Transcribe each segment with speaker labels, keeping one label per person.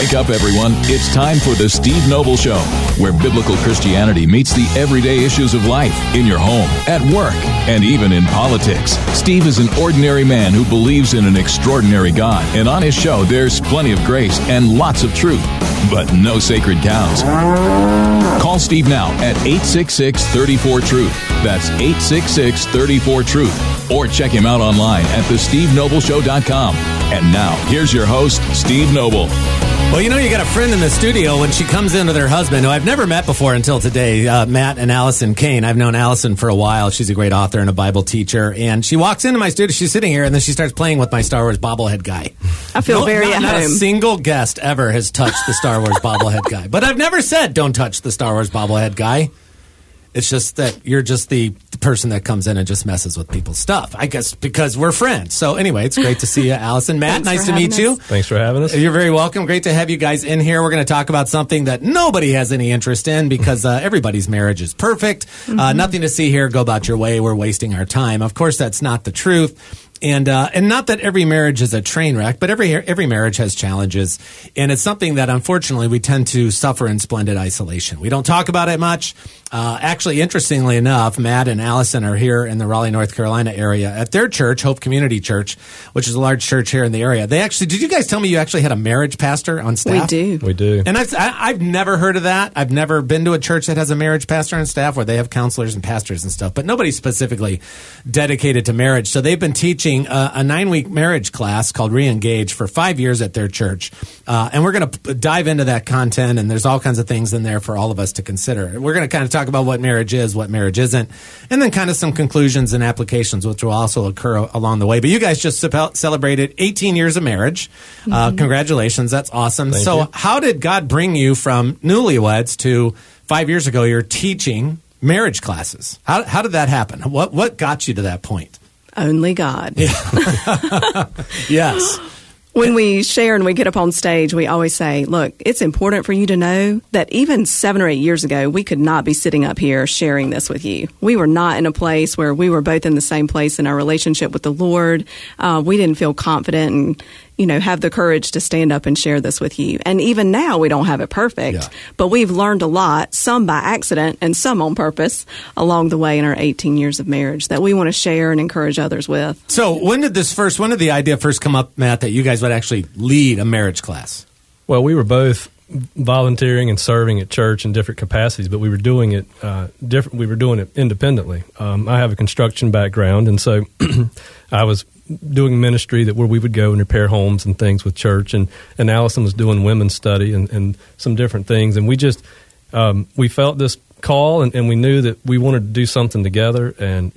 Speaker 1: Wake up, everyone. It's time for the Steve Noble Show, where biblical Christianity meets the everyday issues of life in your home, at work, and even in politics. Steve is an ordinary man who believes in an extraordinary God, and on his show, there's plenty of grace and lots of truth, but no sacred cows. Call Steve now at 866-34-TRUTH. That's 866-34-TRUTH. Or check him out online at thestevenobleshow.com. And now, here's your host, Steve Noble.
Speaker 2: Well, you know, you got a friend in the studio when she comes in with her husband, who I've never met before until today, Matt and Allison Kane. I've known Allison for a while. She's a great author and a Bible teacher. And she walks into my studio, she's sitting here, and then she starts playing with my Star Wars bobblehead guy.
Speaker 3: I feel very at home.
Speaker 2: Not a single guest ever has touched the Star Wars bobblehead guy. But I've never said, don't touch the Star Wars bobblehead guy. It's just that you're just the person that comes in and just messes with people's stuff, I guess, because we're friends. So anyway, it's great to see you, Allison. Matt, nice to meet you.
Speaker 4: Thanks for having us.
Speaker 2: You're very welcome. Great to have you guys in here. We're going to talk about something that nobody has any interest in because everybody's marriage is perfect. Nothing to see here. Go about your way. We're wasting our time. Of course, that's not the truth. And not that every marriage is a train wreck, but every marriage has challenges. And it's something that, unfortunately, we tend to suffer in splendid isolation. We don't talk about it much. Actually, interestingly enough, Matt and Allison are here in the Raleigh, North Carolina area at their church, Hope Community Church, which is a large church here in the area. They actually, did you guys tell me you actually had a marriage pastor on staff?
Speaker 3: We
Speaker 4: do.
Speaker 2: And I've never heard of that. I've never been to a church that has a marriage pastor on staff where they have counselors and pastors and stuff, but nobody specifically dedicated to marriage. So they've been teaching a 9-week marriage class called Re-Engage for 5 years at their church. And we're going to dive into that content, and there's all kinds of things in there for all of us to consider. We're going to kind of talk about what marriage is, what marriage isn't, and then kind of some conclusions and applications, which will also occur along the way. But you guys just celebrated 18 years of marriage. Congratulations. That's awesome.
Speaker 4: Thank you.
Speaker 2: How did God bring you from newlyweds to 5 years ago, you're teaching marriage classes? How did that happen? What got you to that point?
Speaker 3: Only God.
Speaker 2: Yes.
Speaker 3: When we share and we get up on stage, we always say, look, it's important for you to know that even 7 or 8 years ago, we could not be sitting up here sharing this with you. We were not in a place where we were both in the same place in our relationship with the Lord. We didn't feel confident and, have the courage to stand up and share this with you. And even now, we don't have it perfect, but we've learned a lot, some by accident and some on purpose, along the way in our 18 years of marriage that we want to share and encourage others with.
Speaker 2: So when did the idea first come up, Matt, that you guys would actually lead a marriage class?
Speaker 4: Well, we were both volunteering and serving at church in different capacities, but we were doing it different. We were doing it independently. I have a construction background, and so I was doing ministry where we would go and repair homes and things with church, and Allison was doing women's study and some different things, and we just we felt this call, and we knew that we wanted to do something together, and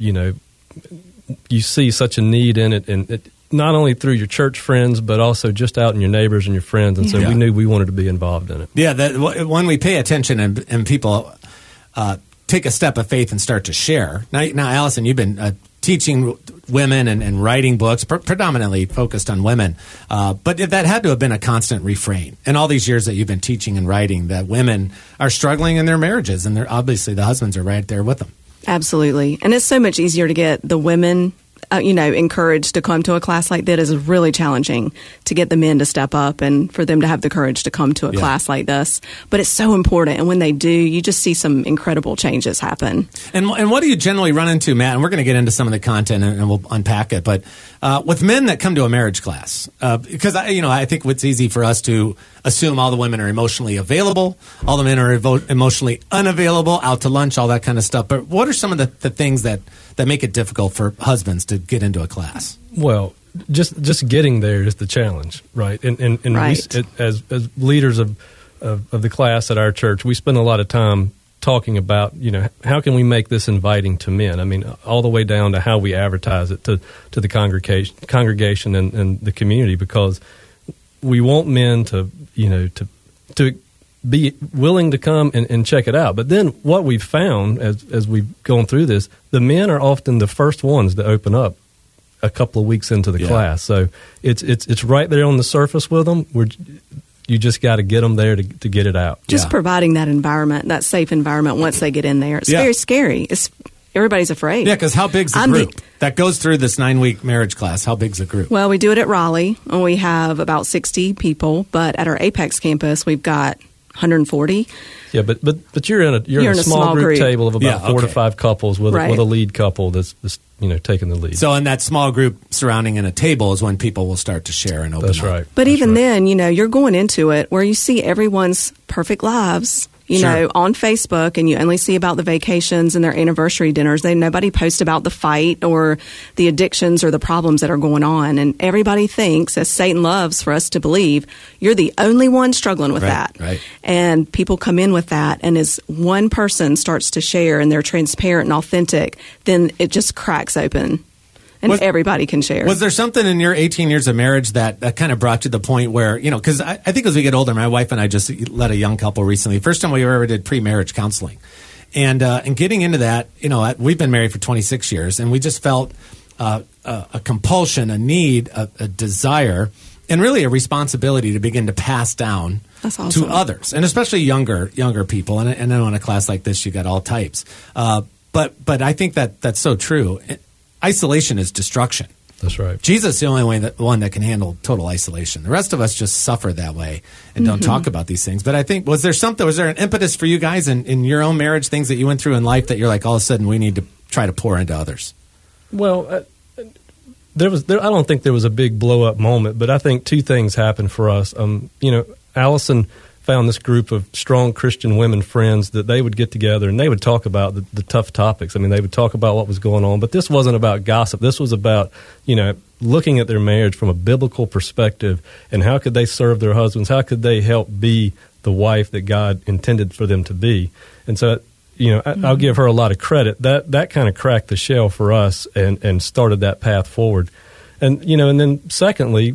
Speaker 4: you see such a need in it, and it, not only through your church friends, but also just out in your neighbors and your friends, and so we knew we wanted to be involved in it.
Speaker 2: Yeah, when we pay attention and people take a step of faith and start to share. Now Allison, you've been teaching women and writing books, predominantly focused on women. But that had to have been a constant refrain in all these years that you've been teaching and writing, that women are struggling in their marriages, and obviously the husbands are right there with them.
Speaker 3: Absolutely. And it's so much easier to get the women encouraged to come to a class like that. Is really challenging to get the men to step up and for them to have the courage to come to a class like this. But it's so important. And when they do, you just see some incredible changes happen. And
Speaker 2: what do you generally run into, Matt? And we're going to get into some of the content and we'll unpack it. But with men that come to a marriage class, because I think what's easy for us to assume all the women are emotionally available, all the men are emotionally unavailable, out to lunch, all that kind of stuff. But what are some of the things that make it difficult for husbands to get into a class?
Speaker 4: Well, just getting there is the challenge, right? And
Speaker 3: right.
Speaker 4: We, as leaders of the class at our church, we spend a lot of time talking about, how can we make this inviting to men? I mean, all the way down to how we advertise it to the congregation and the community, because we want men to be willing to come and check it out. But then what we've found as we've gone through this, the men are often the first ones to open up a couple of weeks into the class. So it's right there on the surface with them. You just got to get them there to get it out.
Speaker 3: Just providing that environment, that safe environment once they get in there. It's very scary. everybody's afraid.
Speaker 2: Yeah, because how big's the group that goes through this 9-week marriage class? How big's the group?
Speaker 3: Well, we do it at Raleigh, and we have about 60 people. But at our Apex campus, we've got 140.
Speaker 4: Yeah, but you're in a small group table of about 4 to 5 couples with a lead couple that's taking the lead.
Speaker 2: So in that small group surrounding in a table is when people will start to share and open up.
Speaker 4: That's right.
Speaker 3: But even then, you're going into it where you see everyone's perfect lives. On Facebook, and you only see about the vacations and their anniversary dinners. Nobody posts about the fight or the addictions or the problems that are going on. And everybody thinks, as Satan loves for us to believe, you're the only one struggling with that.
Speaker 2: Right.
Speaker 3: And people come in with that, and as one person starts to share and they're transparent and authentic, then it just cracks open. And everybody can share. Was there something in your 18 years of marriage that kind of brought you to the point where, because I think as we get older, my wife and I just led a young couple recently. First time we ever did pre-marriage counseling. And getting into that, we've been married for 26 years, and we just felt a compulsion, a need, a desire, and really a responsibility to begin to pass down to others, and especially younger people. And I know in a class like this, you got all types. But I think that's so true. Isolation is destruction.
Speaker 4: That's right.
Speaker 2: Jesus is the only one that can handle total isolation. The rest of us just suffer that way and don't talk about these things. But I think, was there an impetus for you guys in your own marriage, things that you went through in life that you're like, all of a sudden we need to try to pour into others?
Speaker 4: Well, I don't think there was a big blow up moment, but I think 2 things happened for us. Allison found this group of strong Christian women friends that they would get together and they would talk about the tough topics. I mean, they would talk about what was going on, but this wasn't about gossip. This was about, looking at their marriage from a biblical perspective and how could they serve their husbands? How could they help be the wife that God intended for them to be? And so, I'll give her a lot of credit. That kind of cracked the shell for us and started that path forward. And, and then secondly,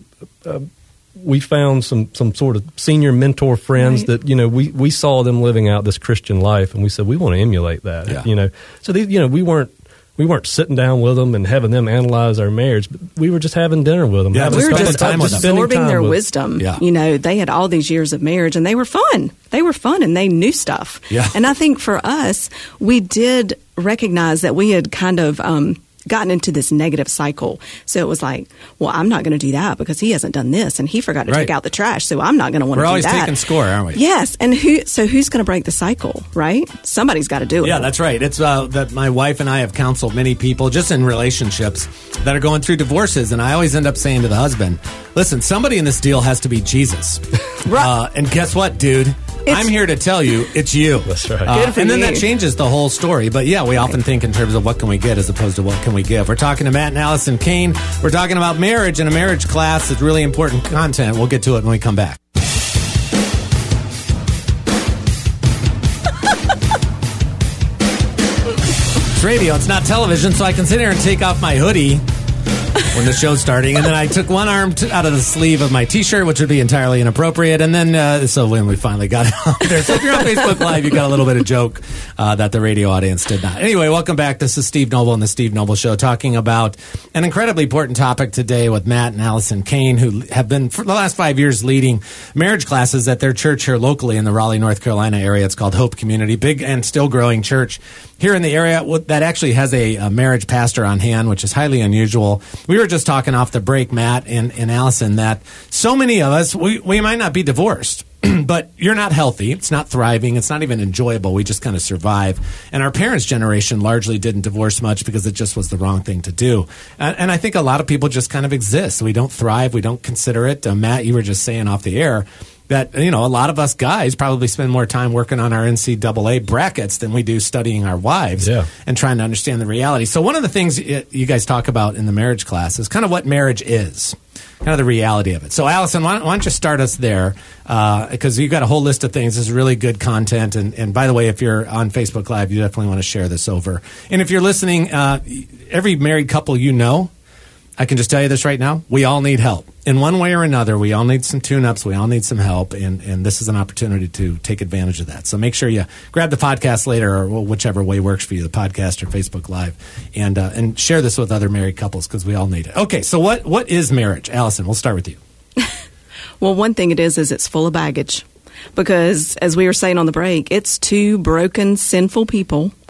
Speaker 4: we found some sort of senior mentor friends that, we saw them living out this Christian life, and we said, we want to emulate that, So, we weren't sitting down with them and having them analyze our marriage, but we were just having dinner with them.
Speaker 3: We were just absorbing their wisdom. Yeah. They had all these years of marriage, and they were fun. And they knew stuff.
Speaker 2: Yeah.
Speaker 3: And I think for us, we did recognize that we had kind of gotten into this negative cycle. So it was like, well, I'm not going to do that because he hasn't done this and he forgot to take out the trash. So I'm not going to want to do that.
Speaker 2: We're always taking score, aren't we?
Speaker 3: Yes. And who's going to break the cycle, right? Somebody's got to do it.
Speaker 2: Yeah, that's right. It's that my wife and I have counseled many people just in relationships that are going through divorces. And I always end up saying to the husband, listen, somebody in this deal has to be Jesus.
Speaker 3: Right.
Speaker 2: And guess what, dude? I'm here to tell you it's you.
Speaker 4: That's right.
Speaker 2: And then that changes the whole story. But yeah, we often think in terms of what can we get as opposed to what can we give. We're talking to Matt and Allison Kane. We're talking about marriage and a marriage class. It's really important content. We'll get to it when we come back. It's radio. It's not television, so I can sit here and take off my hoodie when the show's starting, and then I took one arm out of the sleeve of my T-shirt, which would be entirely inappropriate, and then so when we finally got it out there. So if you're on Facebook Live, you got a little bit of joke that the radio audience did not. Anyway, welcome back. This is Steve Noble and the Steve Noble Show, talking about an incredibly important topic today with Matt and Allison Kane, who have been for the last 5 years leading marriage classes at their church here locally in the Raleigh, North Carolina area. It's called Hope Community, big and still growing church here in the area that actually has a marriage pastor on hand, which is highly unusual. We were just talking off the break, Matt and Allison, that so many of us, we might not be divorced, but you're not healthy. It's not thriving. It's not even enjoyable. We just kind of survive. And our parents' generation largely didn't divorce much because it just was the wrong thing to do. And I think a lot of people just kind of exist. We don't thrive. We don't consider it. Matt, you were just saying off the air that, a lot of us guys probably spend more time working on our NCAA brackets than we do studying our wives and trying to understand the reality. So one of the things you guys talk about in the marriage class is kind of what marriage is, kind of the reality of it. So, Allison, why don't you start us there? Because you've got a whole list of things. This is really good content. And by the way, if you're on Facebook Live, you definitely want to share this over. And if you're listening, every married couple I can just tell you this right now, we all need help. In one way or another, we all need some tune-ups, we all need some help, and this is an opportunity to take advantage of that. So make sure you grab the podcast later, or whichever way works for you, the podcast or Facebook Live, and share this with other married couples, because we all need it. Okay, so what is marriage? Allison, we'll start with you.
Speaker 3: Well, one thing it is it's full of baggage. Because, as we were saying on the break, it's two broken, sinful people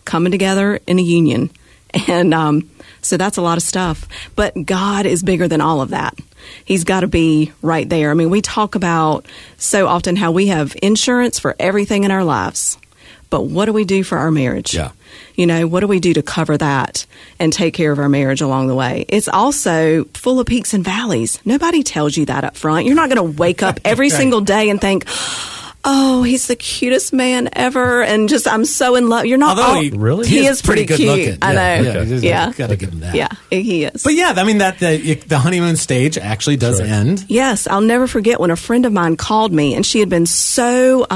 Speaker 3: coming together in a union. And so that's a lot of stuff. But God is bigger than all of that. He's got to be right there. I mean, we talk about so often how we have insurance for everything in our lives. But what do we do for our marriage?
Speaker 2: Yeah.
Speaker 3: You know, what do we do to cover that and take care of our marriage along the way? It's also full of peaks and valleys. Nobody tells you that up front. You're not going to wake up every single day and think, oh, he's the cutest man ever, and just I'm so in love. You're not.
Speaker 2: Although
Speaker 3: he is pretty
Speaker 2: good
Speaker 3: cute.
Speaker 2: looking.
Speaker 3: I know.
Speaker 2: Yeah. Got to give him that.
Speaker 3: Yeah, he is.
Speaker 2: But yeah, I mean that the honeymoon stage actually does end.
Speaker 3: Yes, I'll never forget when a friend of mine called me, and she had been so.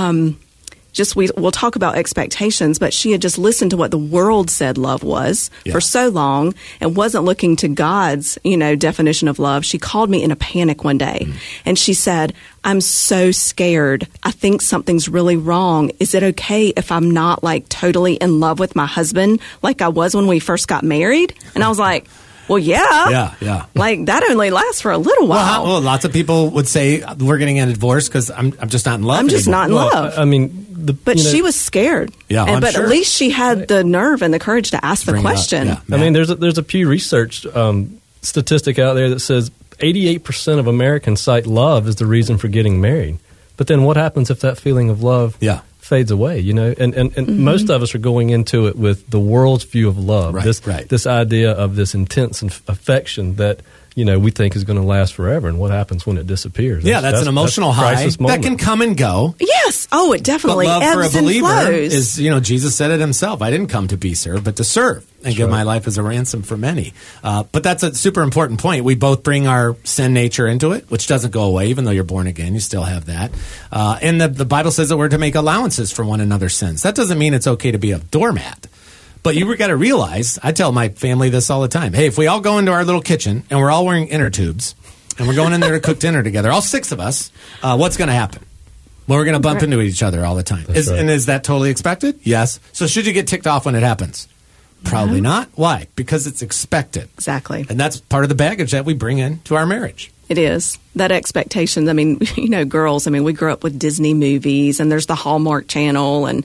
Speaker 3: We'll talk about expectations, but she had just listened to what the world said love was for so long and wasn't looking to God's, definition of love. She called me in a panic one day and she said, I'm so scared. I think something's really wrong. Is it okay if I'm not like totally in love with my husband like I was when we first got married? And I was like, well, yeah. Like that only lasts for a little while.
Speaker 2: Well, lots of people would say we're getting a divorce because I'm just not in love.
Speaker 3: I'm just
Speaker 2: anymore.
Speaker 3: not in love.
Speaker 4: I mean,
Speaker 3: she was scared.
Speaker 2: Yeah,
Speaker 3: but
Speaker 2: sure.
Speaker 3: at least she had the nerve and the courage to ask the question.
Speaker 2: Yeah.
Speaker 4: I mean, there's a Pew Research statistic out there that says 88% of Americans cite love as the reason for getting married. But then what happens if that feeling of love fades away? And most of us are going into it with the world's view of love. This idea of this intense affection that we think is going to last forever, and what happens when it disappears?
Speaker 2: That's an emotional high that can come and go.
Speaker 3: Yes, it definitely
Speaker 2: but love
Speaker 3: ebbs
Speaker 2: for a believer
Speaker 3: and flows.
Speaker 2: is, Jesus said it himself. I didn't come to be served, but to serve and give my life as a ransom for many. But that's a super important point. We both bring our sin nature into it, which doesn't go away, even though you're born again. You still have that. And the Bible says that we're to make allowances for one another's sins. That doesn't mean it's okay to be a doormat. But you got to realize, I tell my family this all the time. Hey, if we all go into our little kitchen and we're all wearing inner tubes and we're going in there to cook dinner together, all 6 of us, what's going to happen? Well, we're going to bump into each other all the time. And is that totally expected? Yes. So should you get ticked off when it happens? Probably not. Why? Because it's expected.
Speaker 3: Exactly.
Speaker 2: And that's part of the baggage that we bring into our marriage.
Speaker 3: It is. That expectation. I mean, girls, we grew up with Disney movies and there's the Hallmark Channel and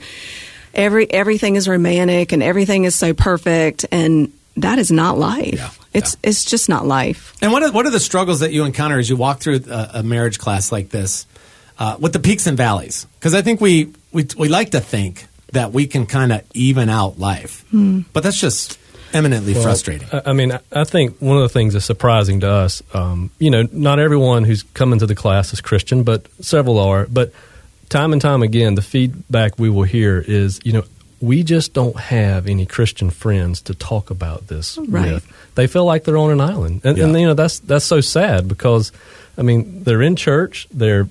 Speaker 3: everything is romantic and everything is so perfect, and that is not life. It's just not life.
Speaker 2: And what are the struggles that you encounter as you walk through a marriage class like this with the peaks and valleys? Because I think we like to think that we can kind of even out life, but that's just eminently frustrating.
Speaker 4: I think one of the things that's surprising to us, not everyone who's coming to the class is Christian, but several are. But time and time again, the feedback we will hear is, we just don't have any Christian friends to talk about this with. They feel like they're on an island, and that's so sad because, they're in church, they're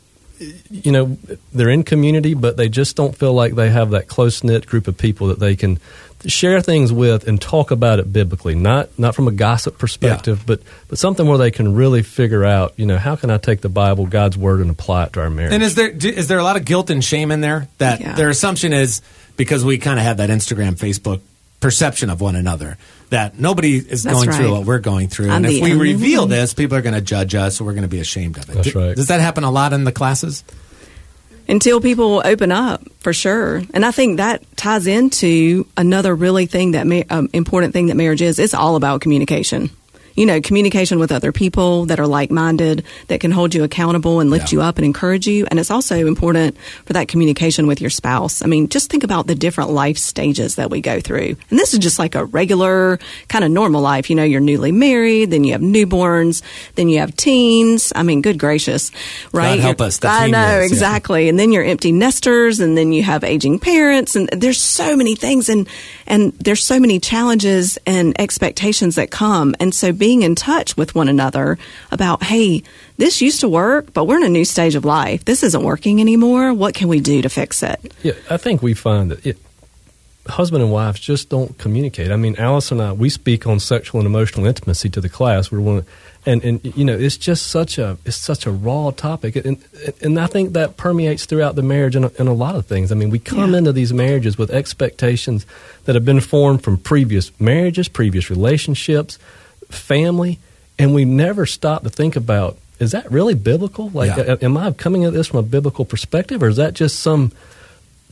Speaker 4: in community, but they just don't feel like they have that close knit group of people that they can share things with and talk about it biblically, not from a gossip perspective, but something where they can really figure out, how can I take the Bible, God's Word, and apply it to our marriage?
Speaker 2: And is there a lot of guilt and shame in there? That their assumption is, because we kind of have that Instagram, Facebook perception of one another, that nobody is going through what we're going through. And if we reveal this, people are going to judge us, or we're going to be ashamed of it.
Speaker 4: That's right.
Speaker 2: Does that happen a lot in the classes?
Speaker 3: Until people open up, for sure. And I think that ties into another really important thing that marriage is. It's all about communication. Communication with other people that are like-minded, that can hold you accountable and lift you up and encourage you. And it's also important for that communication with your spouse. Just think about the different life stages that we go through. And this is just like a regular kind of normal life. You're newly married, then you have newborns, then you have teens. Good gracious, right?
Speaker 2: God help us.
Speaker 3: I know, exactly. Yeah. And then you're empty nesters, and then you have aging parents. And there's so many things, and there's so many challenges and expectations that come. And so being in touch with one another about, hey, this used to work, but we're in a new stage of life. This isn't working anymore. What can we do to fix it?
Speaker 4: Yeah, I think we find that husband and wives just don't communicate. Alice and I, we speak on sexual and emotional intimacy to the class. And it's just such a raw topic, and I think that permeates throughout the marriage in a lot of things. We come into these marriages with expectations that have been formed from previous marriages, previous relationships, family, and we never stop to think about, is that really biblical? Am I coming at this from a biblical perspective, or is that just some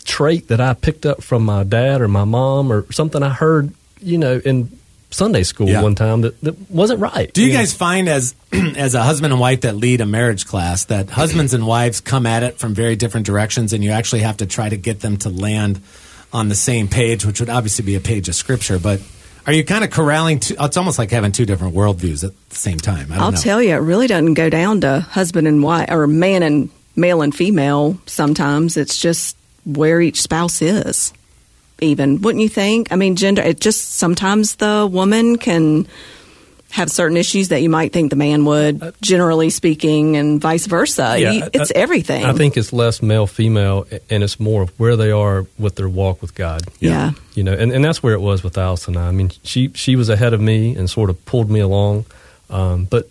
Speaker 4: trait that I picked up from my dad or my mom or something I heard, in Sunday school one time that wasn't right.
Speaker 2: Do you guys find as a husband and wife that lead a marriage class that husbands and wives come at it from very different directions, and you actually have to try to get them to land on the same page, which would obviously be a page of scripture, but are you kind of corralling it's almost like having two different worldviews at the same time?
Speaker 3: I'll tell you, it really doesn't go down to husband and wife or male and female. Sometimes it's just where each spouse is. Even, wouldn't you think? I mean, gender, it just sometimes the woman can have certain issues that you might think the man would, generally speaking, and vice versa. It's everything.
Speaker 4: I think it's less male-female, and it's more of where they are with their walk with God.
Speaker 3: Yeah.
Speaker 4: And that's where it was with Allison and I. I mean, she was ahead of me and sort of pulled me along. But,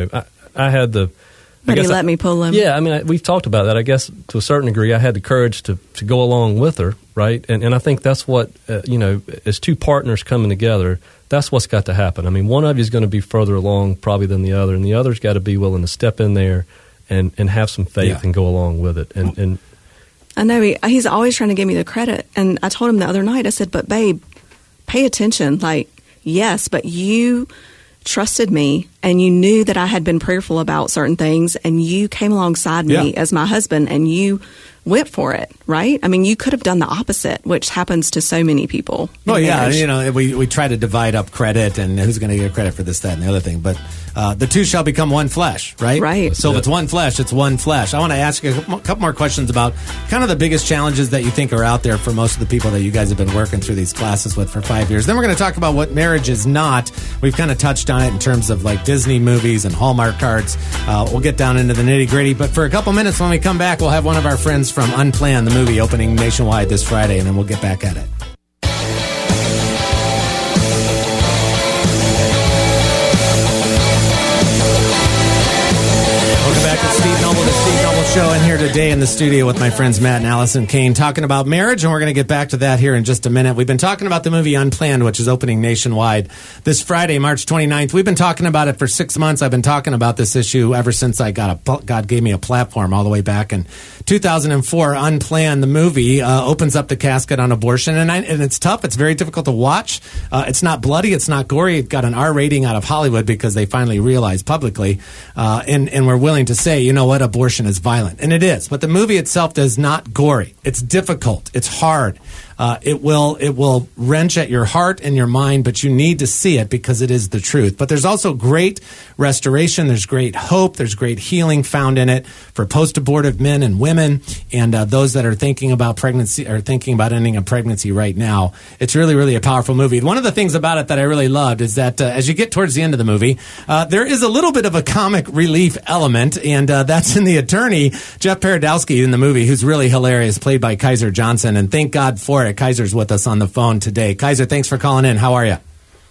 Speaker 4: I had the...
Speaker 3: But he let me pull him.
Speaker 4: Yeah, I mean, we've talked about that. I guess to a certain degree, I had the courage to go along with her, right? And I think that's what, as two partners coming together, that's what's got to happen. I mean, one of you is going to be further along probably than the other, and the other's got to be willing to step in there and have some faith and go along with it. And
Speaker 3: I know he's always trying to give me the credit. And I told him the other night, I said, but babe, pay attention. Like, yes, but you trusted me and you knew that I had been prayerful about certain things, and you came alongside me as my husband and you went for it, right? I mean, you could have done the opposite, which happens to so many people.
Speaker 2: Well, yeah, we try to divide up credit and who's going to get credit for this, that, and the other thing. But the two shall become one flesh, right?
Speaker 3: Right.
Speaker 2: So if it's one flesh, it's one flesh. I want to ask you a couple more questions about kind of the biggest challenges that you think are out there for most of the people that you guys have been working through these classes with for 5 years. Then we're going to talk about what marriage is not. We've kind of touched on it in terms of like Disney movies and Hallmark cards. We'll get down into the nitty-gritty. But for a couple minutes when we come back, we'll have one of our friends from Unplanned, the movie, opening nationwide this Friday, and then we'll get back at it. Show in here today in the studio with my friends Matt and Allison Kane talking about marriage, and we're going to get back to that here in just a minute. We've been talking about the movie Unplanned, which is opening nationwide this Friday, March 29th. We've been talking about it for 6 months. I've been talking about this issue ever since God gave me a platform all the way back in 2004. Unplanned, the movie, opens up the casket on abortion, and it's tough. It's very difficult to watch. It's not bloody. It's not gory. It got an R rating out of Hollywood because they finally realized publicly, and we're willing to say, you know what, abortion is violent. And it is, but the movie itself is not gory. It's difficult. It's hard. It will wrench at your heart and your mind, but you need to see it because it is the truth. But there's also great restoration. There's great hope. There's great healing found in it for post-abortive men and women, and those that are thinking about pregnancy or thinking about ending a pregnancy right now. It's really, really a powerful movie. One of the things about it that I really loved is that as you get towards the end of the movie, there is a little bit of a comic relief element, and that's in the attorney, Jeff Paradowski, in the movie, who's really hilarious, played by Kaiser Johnson, and thank God for it. Kaiser's with us on the phone today. Kaiser, thanks for calling in. How are you?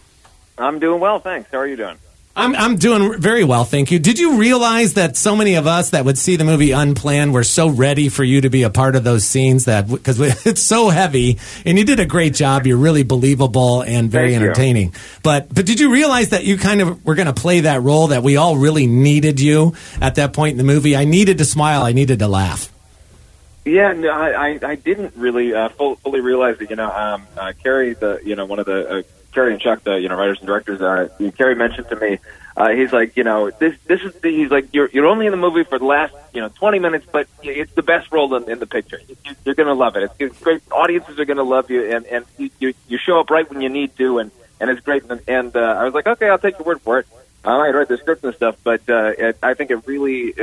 Speaker 5: I'm doing well, thanks. How are you doing?
Speaker 2: I'm doing very well, thank you. Did you realize that so many of us that would see the movie Unplanned were so ready for you to be a part of those scenes that because it's so heavy, and you did a great job. You're really believable and very entertaining. But did you realize that you kind of were going to play that role, that we all really needed you at that point in the movie? I needed to smile. I needed to laugh.
Speaker 5: Yeah, no, I didn't really fully realize that. Carrie, one of the Carrie and Chuck, the writers and directors, Carrie mentioned to me, he's like, he's like, you're only in the movie for the last 20 minutes, but it's the best role in the picture. You're going to love it. It's great. Audiences are going to love you, and you show up right when you need to, and it's great. And I was like, okay, I'll take your word for it. I might write the script and stuff, but I think it really.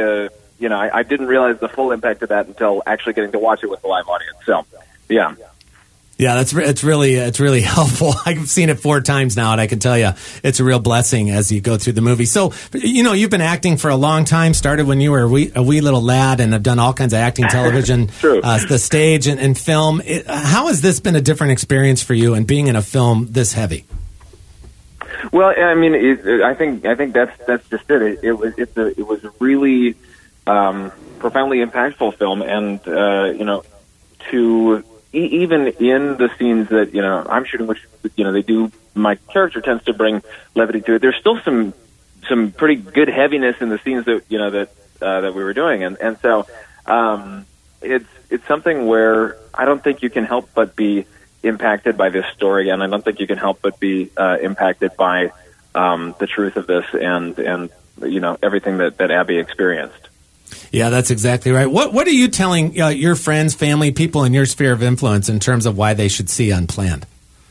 Speaker 5: I didn't realize the full impact of that until actually getting to watch it with the live audience. So, yeah.
Speaker 2: Yeah, it's really helpful. I've seen it 4 times now, and I can tell you it's a real blessing as you go through the movie. So, you've been acting for a long time, started when you were a wee little lad, and have done all kinds of acting, television, the stage, and film. How has this been a different experience for you, and being in a film this heavy?
Speaker 5: Well, I mean, I think that's just it. It was a really profoundly impactful film, and to even in the scenes that I'm shooting, which they do, my character tends to bring levity to it. There's still some pretty good heaviness in the scenes that that we were doing, and so it's something where I don't think you can help but be impacted by this story, and I don't think you can help but be impacted by the truth of this and everything that Abby experienced.
Speaker 2: Yeah, that's exactly right. What are you telling your friends, family, people in your sphere of influence in terms of why they should see Unplanned?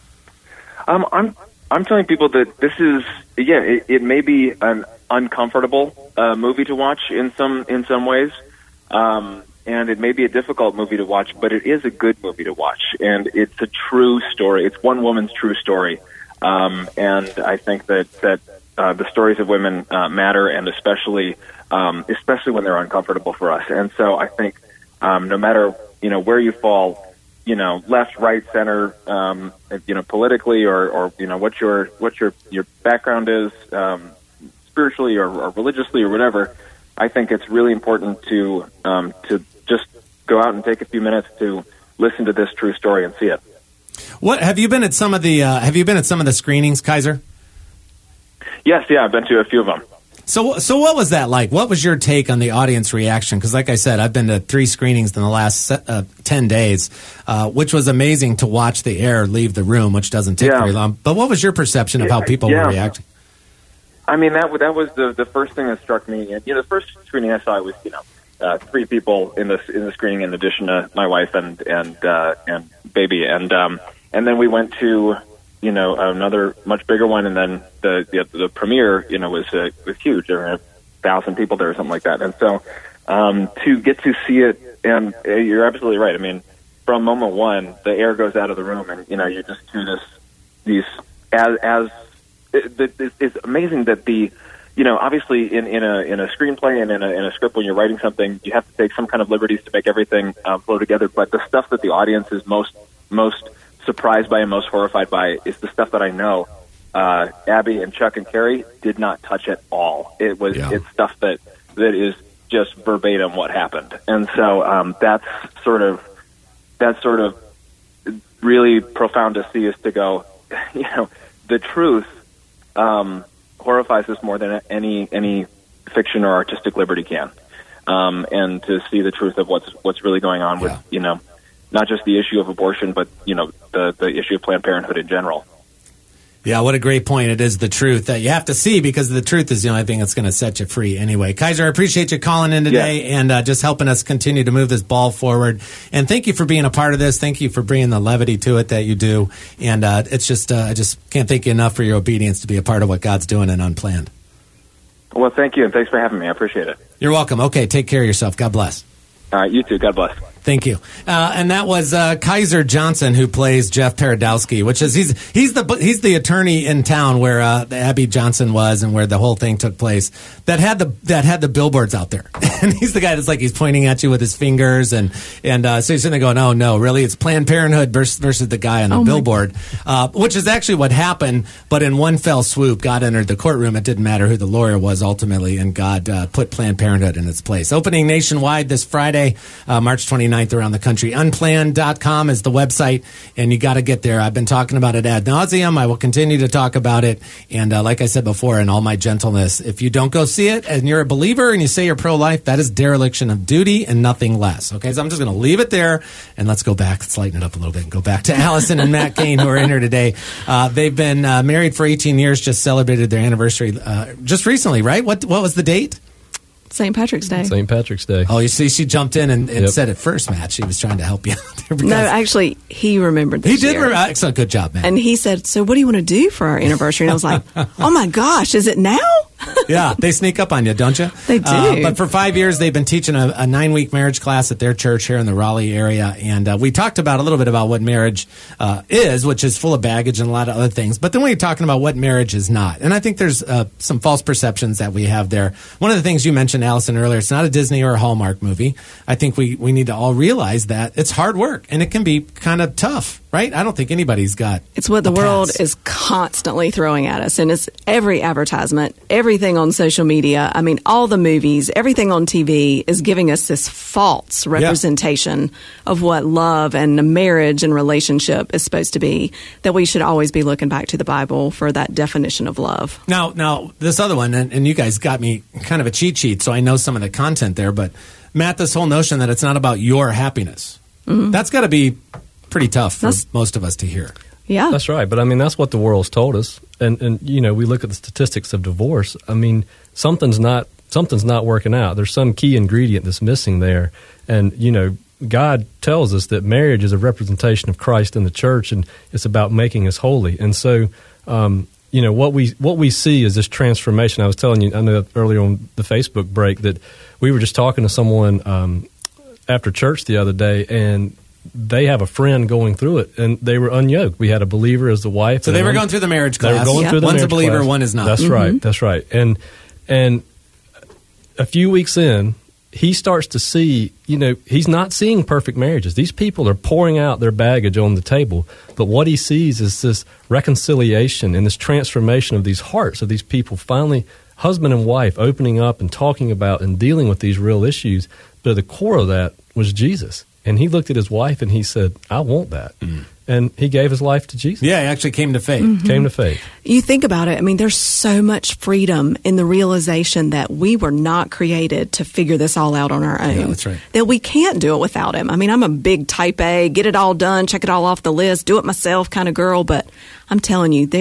Speaker 5: I'm telling people that this is it may be an uncomfortable movie to watch in some ways, and it may be a difficult movie to watch, but it is a good movie to watch, and it's a true story. It's one woman's true story, and I think that the stories of women matter, and especially when they're uncomfortable for us. And so I think no matter where you fall, left, right, center, politically, or what your background is, spiritually or religiously or whatever, I think it's really important to just go out and take a few minutes to listen to this true story and see it.
Speaker 2: What have you been at some of the screenings, Kaiser?
Speaker 5: Yes, yeah, I've been to a few of them.
Speaker 2: So what was that like? What was your take on the audience reaction? Because like I said, I've been to 3 screenings in the last 10 days, which was amazing to watch the air leave the room, which doesn't take very long. But what was your perception of how people were reacting?
Speaker 5: I mean, that was the first thing that struck me. And, the first screening I saw was 3 people in the screening, in addition to my wife and baby, and then we went to another much bigger one, and then the premiere was huge. There were 1,000 people there or something like that, and so to get to see it, and you're absolutely right. I mean, from moment one, the air goes out of the room, and you just hear it's amazing that obviously in a screenplay and in a script, when you're writing something, you have to take some kind of liberties to make everything flow together. But the stuff that the audience is most surprised by and most horrified by is the stuff that I know Abby and Chuck and Carrie did not touch at all. It's stuff that is just verbatim what happened, and so that's sort of really profound to see, is to go, the truth horrifies us more than any fiction or artistic liberty can, and to see the truth of what's really going on with not just the issue of abortion, but the issue of Planned Parenthood in general.
Speaker 2: Yeah, what a great point. It is the truth that you have to see, because the truth is the only thing that's going to set you free anyway. Kaiser, I appreciate you calling in today and just helping us continue to move this ball forward. And thank you for being a part of this. Thank you for bringing the levity to it that you do. And it's just I just can't thank you enough for your obedience to be a part of what God's doing in Unplanned.
Speaker 5: Well, thank you, and thanks for having me. I appreciate it.
Speaker 2: You're welcome. Okay, take care of yourself. God bless.
Speaker 5: All right, you too. God bless.
Speaker 2: Thank you. And that was Kaiser Johnson, who plays Jeff Paradowski, which is he's the attorney in town where Abby Johnson was and where the whole thing took place. That had the billboards out there, and he's the guy that's like he's pointing at you with his fingers, and so you're sitting there going, oh no, really? It's Planned Parenthood versus the guy on the billboard, which is actually what happened. But in one fell swoop, God entered the courtroom. It didn't matter who the lawyer was ultimately, and God put Planned Parenthood in its place. Opening nationwide this Friday, March 29th. Around the country. Unplanned.com is the website, and you got to get there. I've been talking about it ad nauseum. I will continue to talk about it. And like I said before, in all my gentleness, if you don't go see it and you're a believer and you say you're pro-life, that is dereliction of duty and nothing less. Okay, so I'm just going to leave it there, and let's go back. Let's lighten it up a little bit and go back to Allison and Matt Kane, who are in here today. They've been married for 18 years, just celebrated their anniversary just recently, right? What was the date?
Speaker 3: St. Patrick's Day.
Speaker 4: St. Patrick's Day.
Speaker 2: Oh, you see, she jumped in and said it first, Matt. She was trying to help you out there.
Speaker 3: No, actually, he remembered this
Speaker 2: He did.
Speaker 3: year.
Speaker 2: Excellent. Good job, man.
Speaker 3: And he said, so what do you want to do for our anniversary? And I was like, oh my gosh, is it now?
Speaker 2: Yeah, they sneak up on you, don't you?
Speaker 3: They do.
Speaker 2: But for 5 years, they've been teaching a 9-week marriage class at their church here in the Raleigh area. And we talked about a little bit about what marriage is, which is full of baggage and a lot of other things. But then we're talking about what marriage is not. And I think there's some false perceptions that we have there. One of the things you mentioned, Allison, earlier, it's not a Disney or a Hallmark movie. I think we need to all realize that it's hard work and it can be kind of tough, right? I don't think anybody's got
Speaker 3: It's what the world is constantly throwing at us. And it's every advertisement, everything on social media. I mean, all the movies, everything on TV is giving us this false representation of what love and a marriage and relationship is supposed to be, that we should always be looking back to the Bible for that definition of love.
Speaker 2: Now this other one, and you guys got me kind of a cheat sheet, so I know some of the content there, but Matt, this whole notion that it's not about your happiness. That's got to be pretty tough for most of us to hear.
Speaker 3: Yeah.
Speaker 4: That's right. But I mean, that's what the world's told us. And you know, we look at the statistics of divorce. I mean, something's not working out. There's some key ingredient that's missing there. And, you know, God tells us that marriage is a representation of Christ in the church, and it's about making us holy. And so, you know, what we see is this transformation. I was telling you, I know earlier on the Facebook break that we were just talking to someone after church the other day, and they have a friend going through it, and they were unyoked. We had a believer as the wife.
Speaker 2: So they were going through the marriage class.
Speaker 4: They were going through the
Speaker 2: One's
Speaker 4: marriage
Speaker 2: a believer,
Speaker 4: class.
Speaker 2: one is not.
Speaker 4: That's right. That's right. And a few weeks in, he starts to see, you know, he's not seeing perfect marriages. These people are pouring out their baggage on the table. But what he sees is this reconciliation and this transformation of these hearts of these people, finally, husband and wife opening up and talking about and dealing with these real issues. But at the core of that was Jesus. And he looked at his wife and he said, I want that. And he gave his life to Jesus.
Speaker 2: Yeah, he actually came to faith.
Speaker 4: Came to faith.
Speaker 3: You think about it. I mean, there's so much freedom in the realization that we were not created to figure this all out on our own.
Speaker 2: Yeah, that's right.
Speaker 3: That we can't do it without him. I mean, I'm a big type A, get it all done, check it all off the list, do it myself kind of girl. But I'm telling you,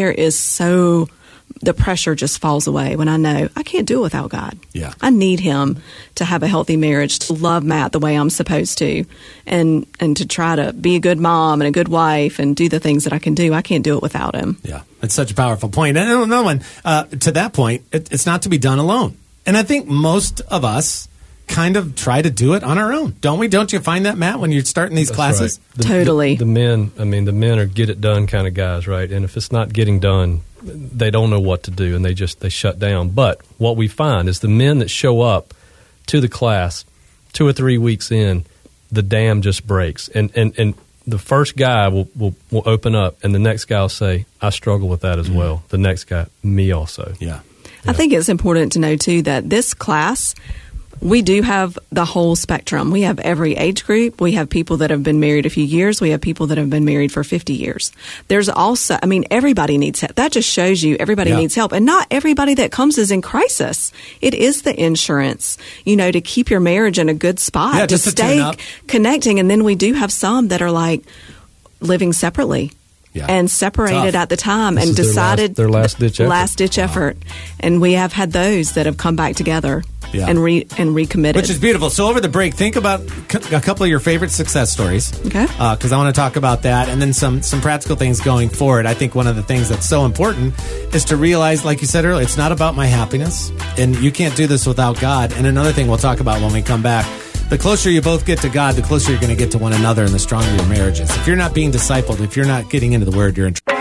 Speaker 3: the pressure just falls away when I know I can't do it without God.
Speaker 2: Yeah.
Speaker 3: I need him to have a healthy marriage, to love Matt the way I'm supposed to, and to try to be a good mom and a good wife and do the things that I can do. I can't do it without him.
Speaker 2: Yeah, it's such a powerful point. And another one, to that point, it's not to be done alone. And I think most of us kind of try to do it on our own, don't we? Don't you find that, Matt, when you're starting these classes?
Speaker 4: Right.
Speaker 3: Totally.
Speaker 4: The men are get it done kind of guys, right? And if it's not getting done, they don't know what to do, and they shut down. But what we find is the men that show up to the class 2 or 3 weeks in, the dam just breaks, and the first guy will open up, and the next guy will say, I struggle with that as well. The next guy, me also.
Speaker 2: Yeah.
Speaker 3: I think it's important to know, too, that this class, we do have the whole spectrum. We have every age group. We have people that have been married a few years. We have people that have been married for 50 years. There's also, I mean, everybody needs help. That just shows you everybody needs help. And not everybody that comes is in crisis. It is the insurance, to keep your marriage in a good spot, to stay connecting. And then we do have some that are like living separately. Yeah. And separated at the time and decided
Speaker 4: their last ditch
Speaker 3: effort. And we have had those that have come back together and recommitted.
Speaker 2: Which is beautiful. So over the break, think about a couple of your favorite success stories.
Speaker 3: Okay.
Speaker 2: Because I want to talk about that, and then some practical things going forward. I think one of the things that's so important is to realize, like you said earlier, it's not about my happiness, and you can't do this without God. And another thing we'll talk about when we come back, the closer you both get to God, the closer you're going to get to one another, and the stronger your marriage is. If you're not being discipled, if you're not getting into the Word, you're in trouble.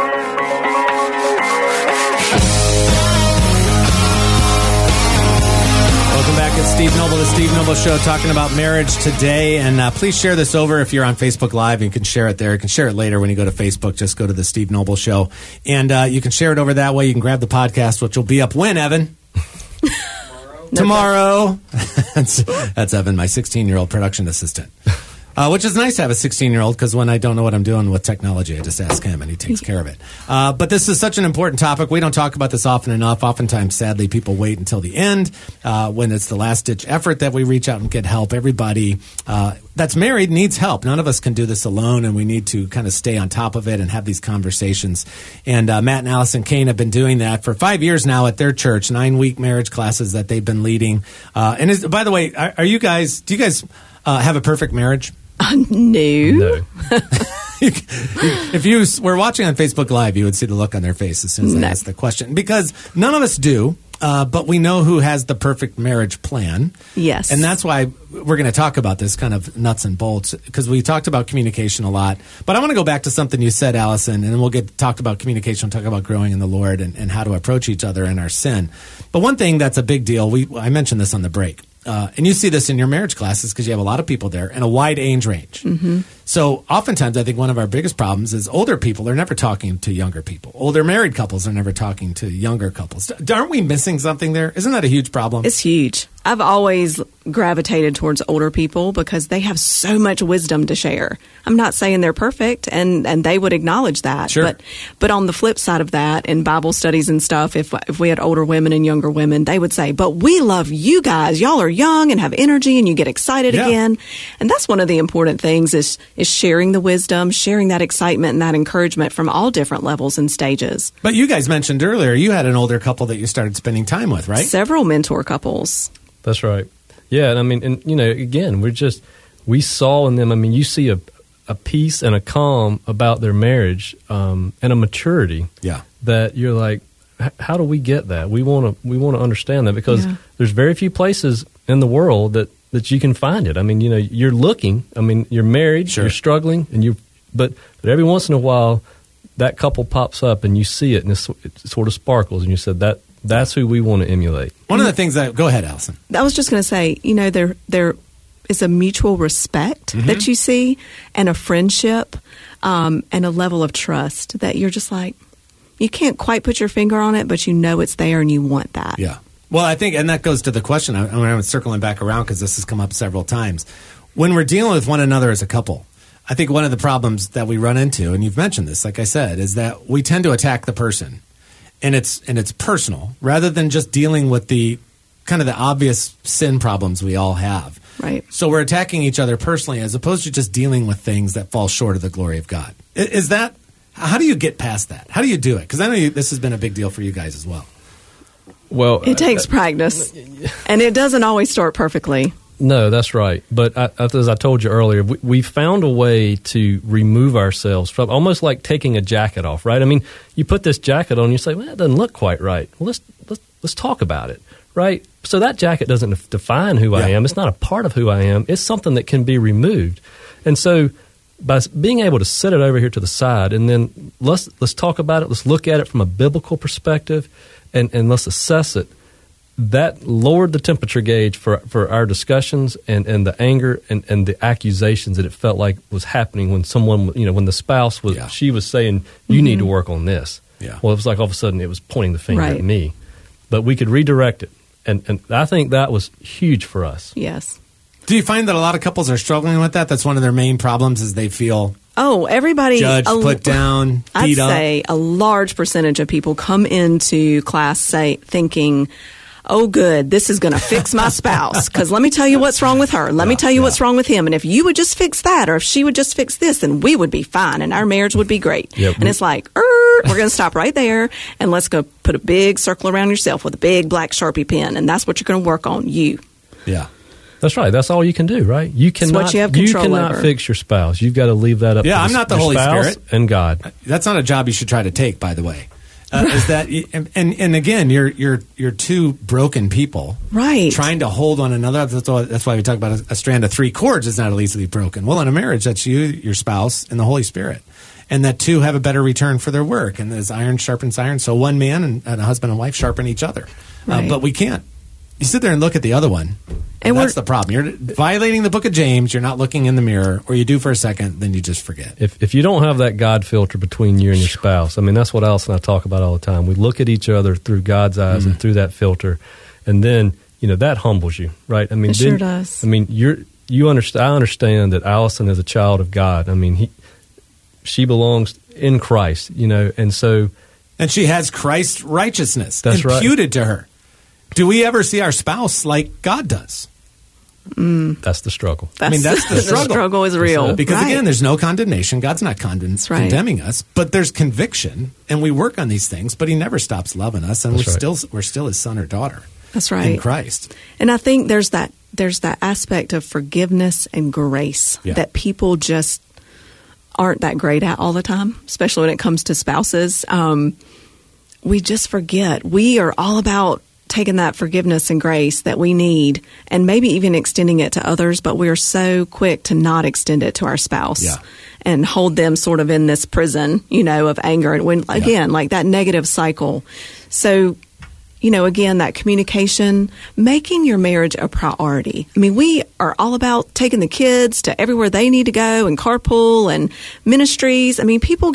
Speaker 2: Welcome back. It's Steve Noble, the Steve Noble Show, talking about marriage today. And please share this over if you're on Facebook Live. You can share it there. You can share it later when you go to Facebook. Just go to the Steve Noble Show. And you can share it over that way. You can grab the podcast, which will be up when, Evan? Tomorrow. That's Evan, my 16-year-old production assistant. Which is nice to have a 16-year-old, because when I don't know what I'm doing with technology, I just ask him and he takes care of it. But this is such an important topic. We don't talk about this often enough. Oftentimes, sadly, people wait until the end when it's the last-ditch effort that we reach out and get help. Everybody that's married needs help. None of us can do this alone, and we need to kind of stay on top of it and have these conversations. And Matt and Allison Kane have been doing that for 5 years now at their church, 9-week marriage classes that they've been leading. And by the way, do you guys have a perfect marriage?
Speaker 3: No.
Speaker 2: If you were watching on Facebook Live, you would see the look on their face as soon as I asked the question. Because none of us do, but we know who has the perfect marriage plan.
Speaker 3: Yes.
Speaker 2: And that's why we're going to talk about this kind of nuts and bolts, because we talked about communication a lot. But I want to go back to something you said, Allison, and then we'll talk about communication, talk about growing in the Lord and how to approach each other in our sin. But one thing that's a big deal, I mentioned this on the break, and you see this in your marriage classes because you have a lot of people there and a wide age range. Mm-hmm. So oftentimes, I think one of our biggest problems is older people are never talking to younger people. Older married couples are never talking to younger couples. Aren't we missing something there? Isn't that a huge problem?
Speaker 3: It's huge. I've always gravitated towards older people because they have so much wisdom to share. I'm not saying they're perfect, and they would acknowledge that.
Speaker 2: Sure.
Speaker 3: But on the flip side of that, in Bible studies and stuff, if we had older women and younger women, they would say, but we love you guys. Y'all are young and have energy and you get excited again. And that's one of the important things is sharing the wisdom, sharing that excitement and that encouragement from all different levels and stages.
Speaker 2: But you guys mentioned earlier you had an older couple that you started spending time with, right?
Speaker 3: Several mentor couples.
Speaker 4: That's right. Yeah, and I mean, and again, we saw in them. I mean, you see a peace and a calm about their marriage, and a maturity.
Speaker 2: Yeah.
Speaker 4: That you're like, how do we get that? We want to understand that because there's very few places in the world that you can find it. I mean, you're looking. I mean, you're married, you're struggling, and but every once in a while, that couple pops up and you see it, and it sort of sparkles, and you said that's who we want to emulate.
Speaker 2: One of the things go ahead, Allison.
Speaker 3: I was just going to say, there is a mutual respect that you see and a friendship and a level of trust that you're just like, you can't quite put your finger on it, but you know it's there and you want that.
Speaker 2: Yeah. Well, I think, and that goes to the question, I'm circling back around because this has come up several times. When we're dealing with one another as a couple, I think one of the problems that we run into, and you've mentioned this, like I said, is that we tend to attack the person. And it's personal rather than just dealing with the kind of the obvious sin problems we all have.
Speaker 3: Right.
Speaker 2: So we're attacking each other personally as opposed to just dealing with things that fall short of the glory of God. Is that, how do you get past that? How do you do it? Because I know this has been a big deal for you guys as well.
Speaker 4: Well,
Speaker 3: it takes practice, and it doesn't always start perfectly.
Speaker 4: No, that's right. But as I told you earlier, we found a way to remove ourselves from almost like taking a jacket off, right? I mean, you put this jacket on, you say, well, that doesn't look quite right. Well, let's talk about it, right? So that jacket doesn't define who I am. It's not a part of who I am. It's something that can be removed. And so by being able to set it over here to the side and then let's talk about it, let's look at it from a biblical perspective and let's assess it. That lowered the temperature gauge for our discussions and the anger and the accusations that it felt like was happening when someone, when the spouse was, she was saying, you need to work on this.
Speaker 2: Yeah.
Speaker 4: Well, it was like all of a sudden it was pointing the finger
Speaker 3: Right.
Speaker 4: at me. But we could redirect it. And I think that was huge for us.
Speaker 3: Yes.
Speaker 2: Do you find that a lot of couples are struggling with that? That's one of their main problems is they feel
Speaker 3: everybody
Speaker 2: judged, put down, beat up.
Speaker 3: I'd say a large percentage of people come into class thinking, oh, good, this is going to fix my spouse. Because let me tell you what's wrong with her. Let me tell you what's wrong with him. And if you would just fix that, or if she would just fix this, then we would be fine and our marriage would be great.
Speaker 4: Yep.
Speaker 3: And it's like, we're going to stop right there and let's go put a big circle around yourself with a big black Sharpie pen. And that's what you're going to work on, you.
Speaker 2: Yeah.
Speaker 4: That's right. That's all you can do, right? You cannot,
Speaker 3: what you have control over.
Speaker 4: Fix your spouse. You've got to leave that up to
Speaker 2: I'm not the Holy
Speaker 4: spouse
Speaker 2: Spirit.
Speaker 4: And God.
Speaker 2: That's not a job you should try to take, by the way. Is that and again, you're two broken people,
Speaker 3: right?
Speaker 2: Trying to hold on another. That's why we talk about a strand of three cords is not easily broken. Well, in a marriage, that's you, your spouse, and the Holy Spirit, and that two have a better return for their work. And as iron sharpens iron, so one man and a husband and wife sharpen each other.
Speaker 3: Right.
Speaker 2: But we can't. You sit there and look at the other one. And that's the problem. You're violating the book of James. You're not looking in the mirror, or you do for a second, then you just forget.
Speaker 4: If you don't have that God filter between you and your spouse, I mean, that's what Alice and I talk about all the time. We look at each other through God's eyes and through that filter, and then that humbles you, right? I mean,
Speaker 3: it sure does.
Speaker 4: I mean, you understand. I understand that Allison is a child of God. I mean, she belongs in Christ, and so
Speaker 2: and she has Christ's righteousness
Speaker 4: imputed
Speaker 2: to her. Do we ever see our spouse like God does?
Speaker 4: That's the struggle.
Speaker 2: That's the struggle.
Speaker 3: The struggle is real.
Speaker 2: Because again, there's no condemnation. God's not condemning us, but there's conviction, and we work on these things, but he never stops loving us, and we're still his son or daughter.
Speaker 3: That's right.
Speaker 2: In Christ.
Speaker 3: And I think there's that aspect of forgiveness and grace that people just aren't that great at all the time, especially when it comes to spouses. We just forget. We are all about taking that forgiveness and grace that we need and maybe even extending it to others, but we're so quick to not extend it to our spouse and hold them sort of in this prison, of anger. And when, again, like that negative cycle. So again, that communication, making your marriage a priority. I mean, we are all about taking the kids to everywhere they need to go and carpool and ministries. I mean, we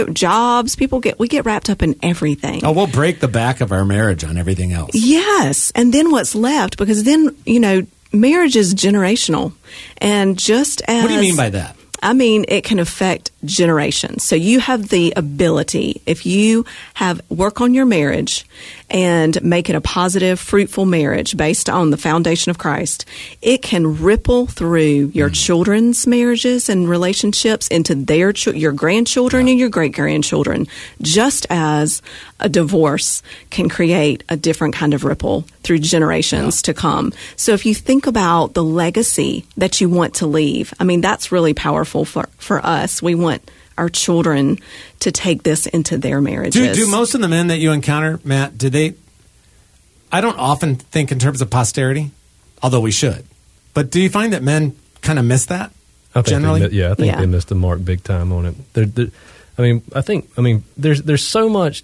Speaker 3: get wrapped up in everything.
Speaker 2: Oh, we'll break the back of our marriage on everything else.
Speaker 3: Yes. And then what's left? Because then, marriage is generational. And just as...
Speaker 2: What do you mean by that?
Speaker 3: I mean, it can affect generations. So you have the ability, if you work on your marriage and make it a positive, fruitful marriage based on the foundation of Christ, it can ripple through your children's marriages and relationships into your grandchildren and your great-grandchildren, just as a divorce can create a different kind of ripple through generations to come. So if you think about the legacy that you want to leave, I mean, that's really powerful for us. We want our children to take this into their marriages.
Speaker 2: Do most of the men that you encounter, Matt, I don't often think in terms of posterity, although we should. But do you find that men kind of miss that generally?
Speaker 4: I think they missed the mark big time on it. There's so much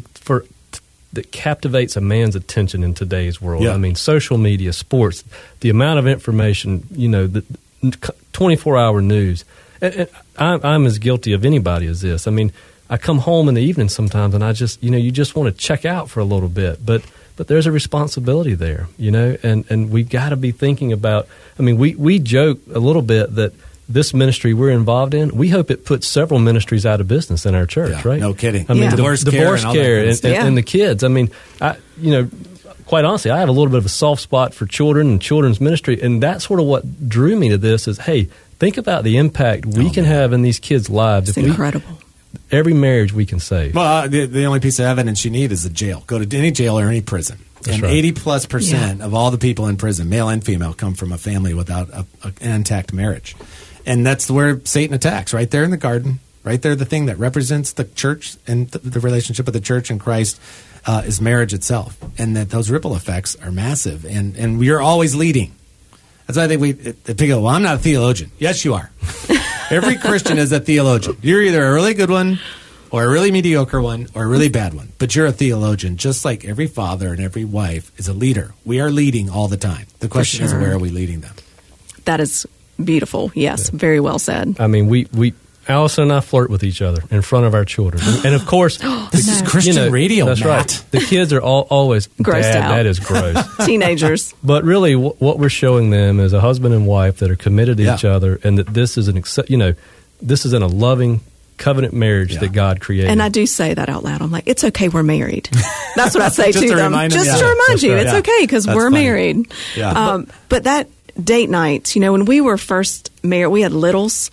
Speaker 4: that captivates a man's attention in today's world.
Speaker 2: Yeah.
Speaker 4: I mean, social media, sports, the amount of information, the 24-hour news. And I'm as guilty of anybody as this. I mean, I come home in the evening sometimes, and I just, you just want to check out for a little bit. But there's a responsibility there, and we've got to be thinking about. I mean, we joke a little bit that this ministry we're involved in, we hope it puts several ministries out of business in our church, right?
Speaker 2: No kidding.
Speaker 4: I mean,
Speaker 2: divorce care
Speaker 4: and the kids. I mean, quite honestly, I have a little bit of a soft spot for children and children's ministry, and that's sort of what drew me to this is, hey, think about the impact we can have in these kids' lives.
Speaker 3: It's incredible.
Speaker 4: Every marriage we can save.
Speaker 2: Well, the only piece of evidence you need is a jail. Go to any jail or any prison.
Speaker 4: That's
Speaker 2: and
Speaker 4: right.
Speaker 2: 80+% of all the people in prison, male and female, come from a family without an intact marriage. And that's where Satan attacks, right there in the garden, right there, the thing that represents the church and the relationship of the church and Christ is marriage itself. And that those ripple effects are massive. And we are always leading. That's why I think people go, well, I'm not a theologian. Yes, you are. Every Christian is a theologian. You're either a really good one or a really mediocre one or a really bad one. But you're a theologian, just like every father and every wife is a leader. We are leading all the time. The question is, where are we leading them?
Speaker 3: That is beautiful. Yes, very well said.
Speaker 4: I mean, we Allison and I flirt with each other in front of our children. And of course,
Speaker 2: this is Christian radio,
Speaker 4: that's
Speaker 2: Matt.
Speaker 4: right. The kids are always,
Speaker 3: grossed
Speaker 4: Dad,
Speaker 3: out.
Speaker 4: that is gross.
Speaker 3: Teenagers.
Speaker 4: But really, what we're showing them is a husband and wife that are committed to each other, and that this is this is in a loving covenant marriage that God created.
Speaker 3: And I do say that out loud. I'm like, it's okay, we're married. That's what I say to them. Just to remind you, it's okay because we're married.
Speaker 2: Yeah.
Speaker 3: But that date night, when we were first married, we had littles.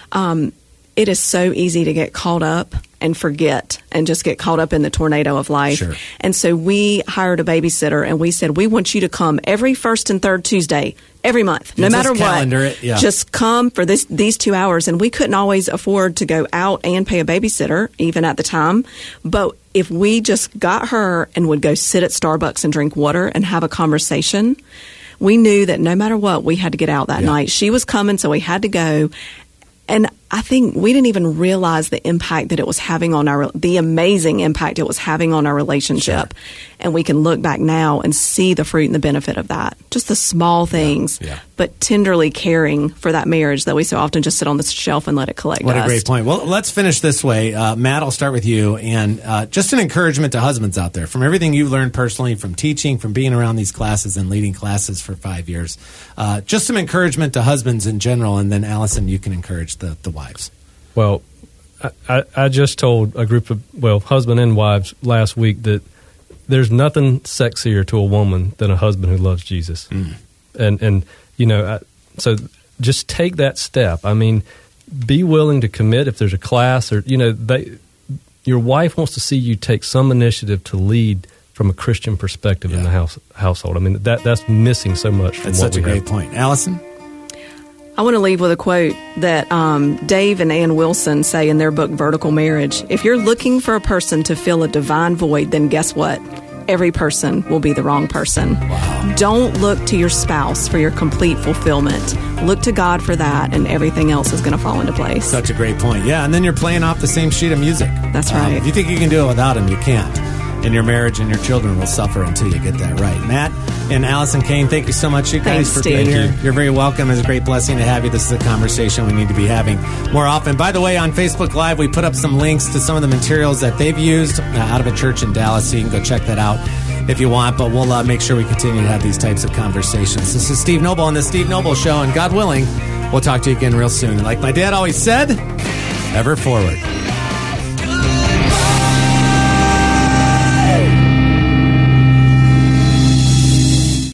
Speaker 3: It is so easy to get caught up and forget and just get caught up in the tornado of life.
Speaker 2: Sure.
Speaker 3: And so we hired a babysitter and we said, we want you to come every first and third Tuesday, every month, no matter what. Just come for these 2 hours. And we couldn't always afford to go out and pay a babysitter, even at the time. But if we just got her and would go sit at Starbucks and drink water and have a conversation, we knew that no matter what, we had to get out that night. She was coming, so we had to go. And I think we didn't even realize the impact that it was having on the amazing impact it was having on our relationship. Sure. And we can look back now and see the fruit and the benefit of that. Just the small things, but tenderly caring for that marriage that we so often just sit on the shelf and let it collect
Speaker 2: What
Speaker 3: dust.
Speaker 2: a great point. Well, let's finish this way. Matt, I'll start with you. And just an encouragement to husbands out there. From everything you've learned personally, from teaching, from being around these classes and leading classes for 5 years, just some encouragement to husbands in general. And then, Allison, you can encourage the wives.
Speaker 4: Well, I just told a group of, husband and wives last week that there's nothing sexier to a woman than a husband who loves Jesus. So just take that step. I mean, be willing to commit if there's a class or, your wife wants to see you take some initiative to lead from a Christian perspective in the household. I mean, that's missing so much from
Speaker 2: That's
Speaker 4: what
Speaker 2: such
Speaker 4: we
Speaker 2: a
Speaker 4: have.
Speaker 2: great point. Allison?
Speaker 3: I want to leave with a quote that Dave and Ann Wilson say in their book, Vertical Marriage. If you're looking for a person to fill a divine void, then guess what? Every person will be the wrong person.
Speaker 2: Wow.
Speaker 3: Don't look to your spouse for your complete fulfillment. Look to God for that, and everything else is going to fall into place.
Speaker 2: Such a great point. Yeah, and then you're playing off the same sheet of music.
Speaker 3: That's right.
Speaker 2: If you think you can do it without him, you can't. and your marriage and your children will suffer until you get that right. Matt and Allison Kane, thank you so much, you guys, for being here. You're very welcome. It's a great blessing to have you. This is a conversation we need to be having more often. By the way, on Facebook Live, we put up some links to some of the materials that they've used out of a church in Dallas, so you can go check that out if you want, but we'll make sure we continue to have these types of conversations. This is Steve Noble on The Steve Noble Show, and God willing, we'll talk to you again real soon. And like my dad always said, ever forward.